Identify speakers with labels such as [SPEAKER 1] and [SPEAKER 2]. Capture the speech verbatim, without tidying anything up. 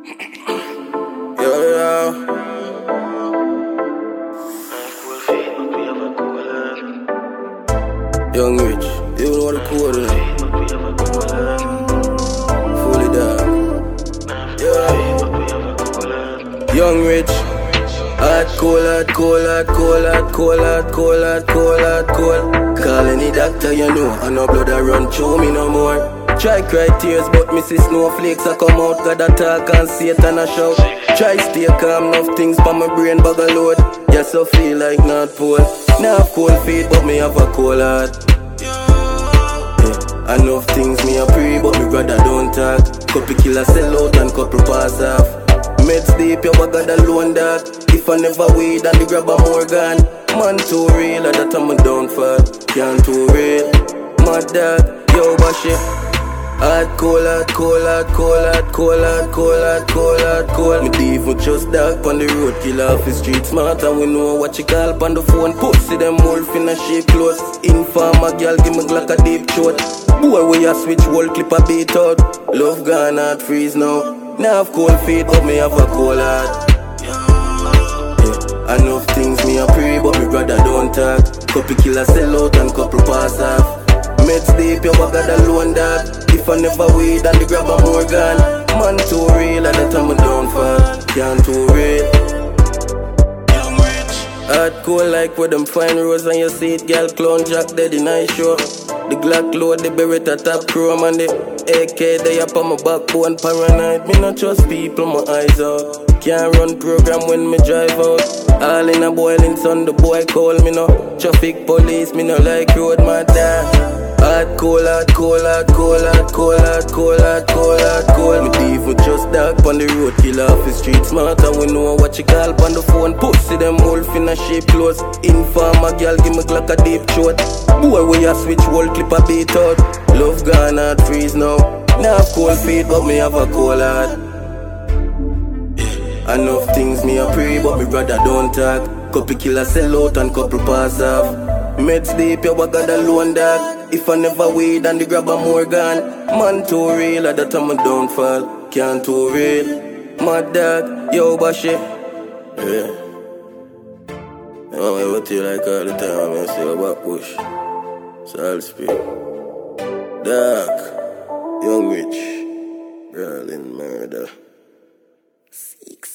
[SPEAKER 1] Yo, yo. Young Rich, you know what the code is? Fully down. Yeah. Young Rich. Hot, cold, hot, cold, hot, cold, hot, cold, hot, cold, hot, cold, hot, cold. Call any doctor you know, and no blood a run through me no more. Try cry tears, but me see snowflakes a come out. God a talk and Satan a shout. Try stay calm, enough things for my brain bag a load. Yes, I feel like not poor. Now have cold feet, but me have a cold heart. Yeah. Enough things me a pray, but me brother don't talk. Couple killers sell out and couple pass off. Meds deep, your bag got alone that. If I never weed and the grab a more gun. Man too real, at that time I don't fall. Can't too real. Mad dog, yo bash it. Hot, cold, hot, cold, hot, cold, hot, cold, hot, cold, hot, cold, hot, cold. Me deep with just dark on the road, kill off the street smart. And we know what you call on the phone. Pussy them wolf in a shape clothes. Informer girl give me Glock a deep throat. Boy we a switch wall clip a beat out. Love gone hard freeze now. Now have cold feet but me have a cold heart. Yeah. Enough things me a pray but me brother don't talk. Couple killers sell out and couple pass off. Meds deep, your bag got alone dog. If I never weed and the grab a more gun. Man too real, at the time I don't fall. Can't too real. Hard cold like where them fine rose and you see it, girl clown jack dead in I show. The Glock load, the Beretta top chrome and the A K they up on my backbone paranoid. Me not trust people, my eyes out. Can't run program when me drive out. All in a boiling sun, the boy call me no. Traffic police, me no like road mad dog. Hot, cold, hot, cold, hot, cold, hot, cold, hot, cold, hot, cold, hot, cold. Me deep with just dark on the road, kill off the street smart. And we know what you call on the phone. Pussy them wolf in a shape clothes. Informer girl give me Glock a deep throat. Boy we a switch wall clip a beat out. Love gone hard freeze now. Now have cold feet but me have a cold heart. Yeah. Enough things me a pray but me brother don't talk. Couple killers sell out and couple pass off. Meds deep, your bag got alone dog. If I never weed and the grab a more gun. Man too real, at that time I don't fall. Can't too real. Mad dog, yo bash it. Yeah. I don't what you like all the time, I say about push. So I'll speak. Dark, Young Rich, Berlin murder. Six.